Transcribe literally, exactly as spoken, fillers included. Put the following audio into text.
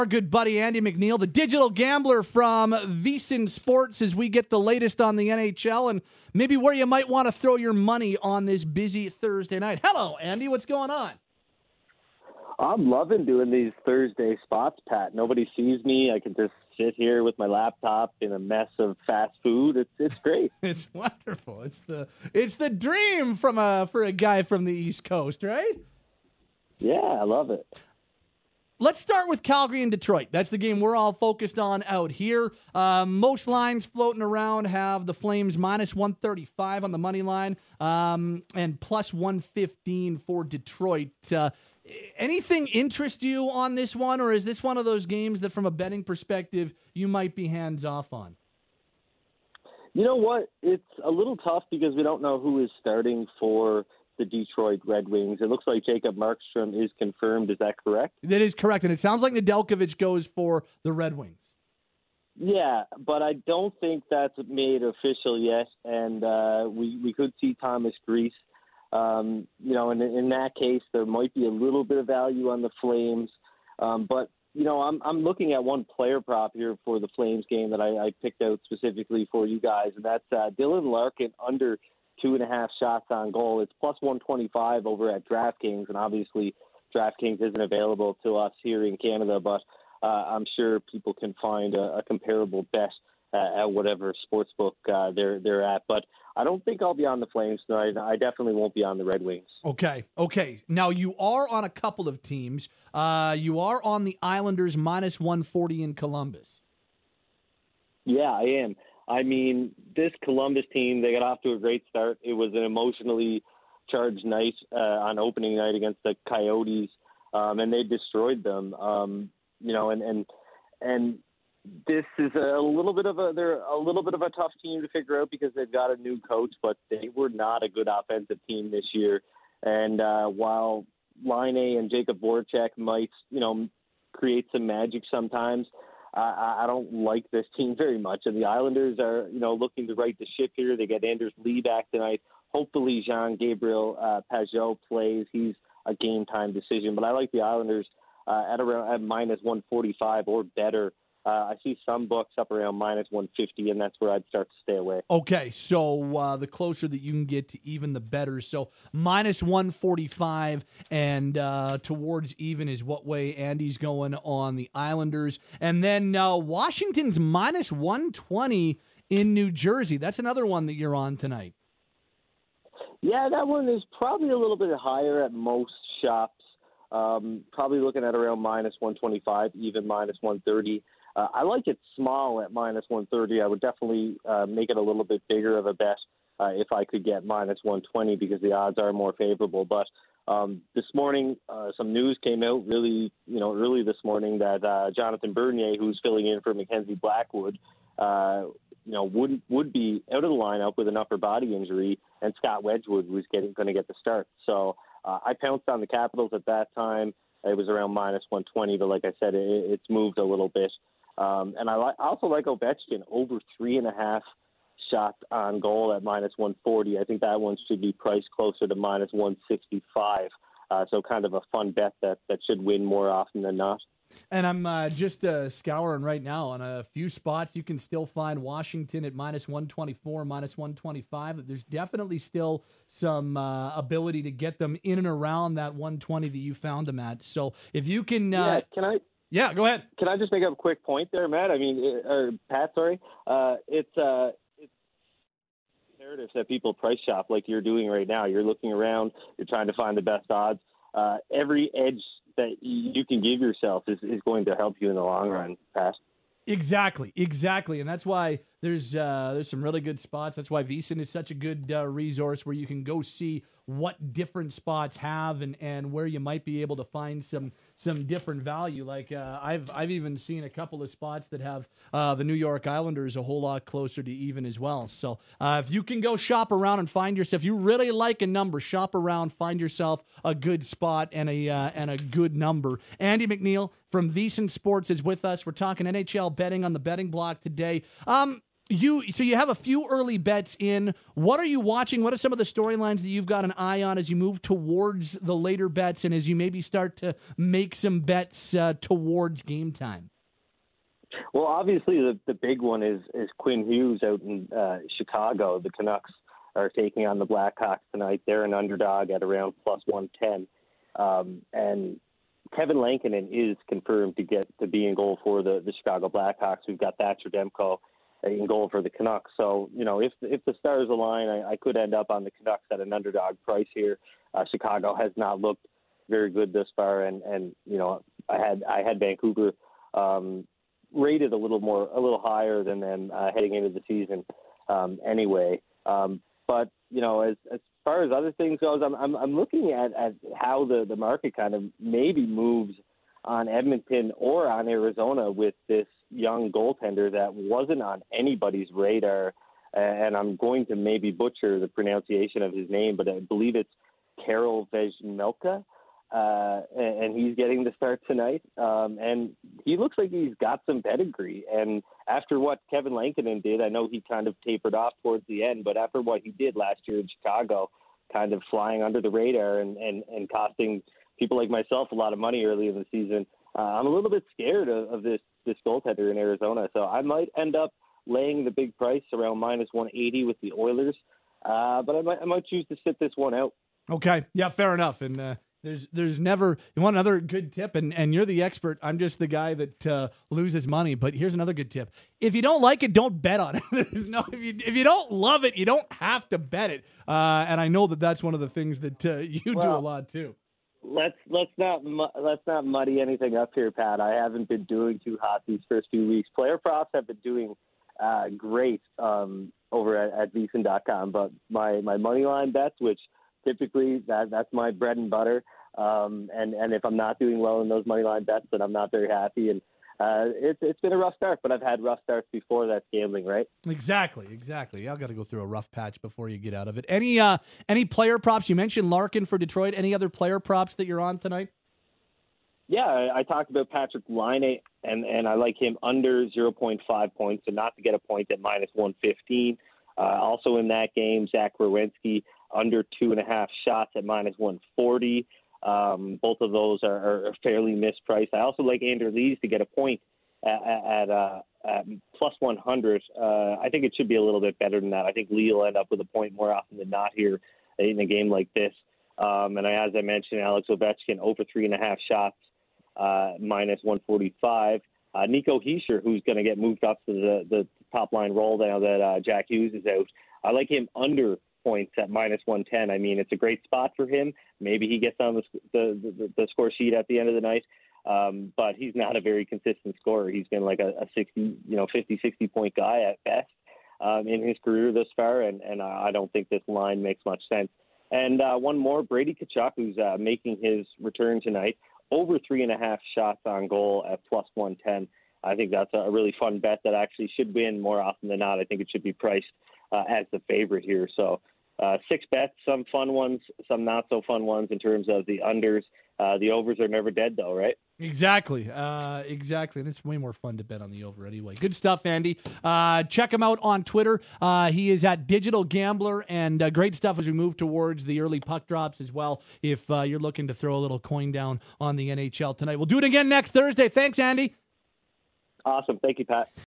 Our good buddy Andy McNeil, the digital gambler from VSiN Sports, as we get the latest on the N H L and maybe where you might want to throw your money on this busy Thursday night. Hello, Andy. What's going on? I'm loving doing these Thursday spots, Pat. Nobody sees me. I can just sit here with my laptop in a mess of fast food. It's it's great. It's wonderful. It's the it's the dream from a for a guy from the East Coast, right? Yeah, I love it. Let's start with Calgary and Detroit. That's the game we're all focused on out here. Uh, most lines floating around have the Flames minus one thirty-five on the money line um, and plus one fifteen for Detroit. Uh, anything interest you on this one, or is this one of those games that from a betting perspective you might be hands off on? You know what? It's a little tough because we don't know who is starting for the Detroit Red Wings. It looks like Jacob Markstrom is confirmed. Is that correct? That is correct, and it sounds like Nedeljkovic goes for the Red Wings. Yeah, but I don't think that's made official yet, and uh, we, we could see Thomas Greiss. Um, you know, and in that case, there might be a little bit of value on the Flames. Um, but, you know, I'm I'm looking at one player prop here for the Flames game that I, I picked out specifically for you guys, and that's uh, Dylan Larkin under two and a half shots on goal. It's plus one twenty-five over at DraftKings, and obviously DraftKings isn't available to us here in Canada, but uh, I'm sure people can find a, a comparable bet uh, at whatever sportsbook uh, they're they're at. But I don't think I'll be on the Flames tonight. I definitely won't be on the Red Wings. Okay, okay. Now, you are on a couple of teams. Uh, you are on the Islanders minus one forty in Columbus. Yeah, I am. I mean, this Columbus team, they got off to a great start. It was an emotionally charged night uh, on opening night against the Coyotes, um, and they destroyed them. Um, you know, and and and this is a little bit of a they're a little bit of a tough team to figure out because they've got a new coach, but they were not a good offensive team this year. And uh, while Line A and Jacob Voracek might, you know, create some magic sometimes, I, I don't like this team very much. And the Islanders are, you know, looking to right the ship here. They get Anders Lee back tonight. Hopefully Jean-Gabriel uh, Pageau plays. He's a game-time decision. But I like the Islanders uh, at around at minus one forty-five or better. Uh, I see some books up around minus one fifty, and that's where I'd start to stay away. Okay, so uh, the closer that you can get to even, the better. So minus one forty-five and uh, towards even is what way Andy's going on the Islanders. And then uh, Washington's minus one twenty in New Jersey. That's another one that you're on tonight. Yeah, that one is probably a little bit higher at most shops. Um, probably looking at around minus one twenty-five, even minus one thirty. Uh, I like it small at minus one thirty. I would definitely uh, make it a little bit bigger of a bet uh, if I could get minus one twenty because the odds are more favorable. But um, this morning, uh, some news came out really, you know, early this morning that uh, Jonathan Bernier, who's filling in for Mackenzie Blackwood, uh, you know, would would be out of the lineup with an upper body injury, and Scott Wedgwood was getting going to get the start. So uh, I pounced on the Capitals at that time. It was around minus one twenty, but like I said, it, it's moved a little bit. Um, and I, li- I also like Ovechkin over three and a half shots on goal at minus one forty. I think that one should be priced closer to minus one sixty-five. Uh, so kind of a fun bet that, that should win more often than not. And I'm uh, just uh, scouring right now on a few spots. You can still find Washington at minus one twenty-four, minus one twenty-five. There's definitely still some uh, ability to get them in and around that one twenty that you found them at. So if you can... Uh, yeah, can I... Yeah, go ahead. Can I just make a quick point there, Matt? I mean, or Pat, sorry. Uh, it's uh, it's narratives that people price shop like you're doing right now. You're looking around. You're trying to find the best odds. Uh, every edge that you can give yourself is, is going to help you in the long run, Pat. Exactly, exactly, and that's why there's uh, there's some really good spots. That's why VSiN is such a good uh, resource where you can go see what different spots have and, and where you might be able to find some some different value. Like uh, I've I've even seen a couple of spots that have uh, the New York Islanders a whole lot closer to even as well. So uh, if you can go shop around and find yourself, if you really like a number, shop around, find yourself a good spot and a uh, and a good number. Andy McNeil from VSiN Sports is with us. We're talking N H L betting on the betting block today. Um, You so you have a few early bets in. What are you watching? What are some of the storylines that you've got an eye on as you move towards the later bets and as you maybe start to make some bets uh, towards game time? Well, obviously the the big one is is Quinn Hughes out in uh, Chicago. The Canucks are taking on the Blackhawks tonight. They're an underdog at around plus one ten, um, and Kevin Lankinen is confirmed to get to be in goal for the, the Chicago Blackhawks. We've got Thatcher Demko in goal for the Canucks. So, you know, if if the stars align, I, I could end up on the Canucks at an underdog price here. Uh, Chicago has not looked very good this far, and, and you know, I had I had Vancouver um, rated a little more, a little higher than them uh, heading into the season um, anyway. Um, but you know, as as far as other things goes, I'm I'm, I'm looking at, at how the, the market kind of maybe moves on Edmonton or on Arizona with this young goaltender that wasn't on anybody's radar. And I'm going to maybe butcher the pronunciation of his name, but I believe it's Karel Vejmelka. Uh, and he's getting the start tonight. Um, and he looks like he's got some pedigree. And after what Kevin Lankinen did, I know he kind of tapered off towards the end, but after what he did last year in Chicago, kind of flying under the radar and, and, and costing people like myself a lot of money early in the season, uh, I'm a little bit scared of, of this, this goaltender in Arizona. So I might end up laying the big price around minus one eighty with the Oilers. Uh, but I might, I might choose to sit this one out. Okay. Yeah, fair enough. And, uh, There's there's never you want another good tip, and, and you're the expert. I'm just the guy that uh, loses money. But here's another good tip: if you don't like it, don't bet on it. There's no if you if you don't love it, you don't have to bet it. Uh, and I know that that's one of the things that uh, you well, do a lot too. Let's let's not let's not muddy anything up here, Pat. I haven't been doing too hot these first few weeks. Player props have been doing uh, great um, over at, at V S I N dot com, but my my money line bets, which typically, that that's my bread and butter. Um, and, and if I'm not doing well in those money line bets, then I'm not very happy. And uh, it's it's been a rough start, but I've had rough starts before. That's gambling, right? Exactly, exactly. I've got to go through a rough patch before you get out of it. Any uh, any player props? You mentioned Larkin for Detroit. Any other player props that you're on tonight? Yeah, I, I talked about Patrick Laine, and, and I like him under zero point five points, and not to get a point at minus one fifteen. Uh, also in that game, Zach Werenski under two and a half shots at minus one forty. Um, both of those are, are fairly mispriced. I also like Andrew Lees to get a point at, at, uh, at plus one hundred. Uh, I think it should be a little bit better than that. I think Lee will end up with a point more often than not here in a game like this. Um, and I, as I mentioned, Alex Ovechkin over three and a half shots, uh, minus one forty-five. Uh, Nico Hischier, who's going to get moved up to the, the top line role now that uh, Jack Hughes is out. I like him under points at minus one ten. I mean, it's a great spot for him. Maybe he gets on the the, the, the score sheet at the end of the night, um, but he's not a very consistent scorer. He's been like a, a sixty, you know, fifty, sixty point guy at best um, in his career thus far, and, and I don't think this line makes much sense. And uh, one more, Brady Tkachuk, who's uh, making his return tonight, over three and a half shots on goal at plus one ten. I think that's a really fun bet that actually should win more often than not. I think it should be priced uh, as the favorite here. So uh, six bets, some fun ones, some not so fun ones in terms of the unders. Uh, the overs are never dead, though, right? Exactly. Uh, exactly. And it's way more fun to bet on the over anyway. Good stuff, Andy. Uh, check him out on Twitter. Uh, he is at Digital Gambler, and uh, great stuff as we move towards the early puck drops as well, if uh, you're looking to throw a little coin down on the N H L tonight. We'll do it again next Thursday. Thanks, Andy. Awesome. Thank you, Pat.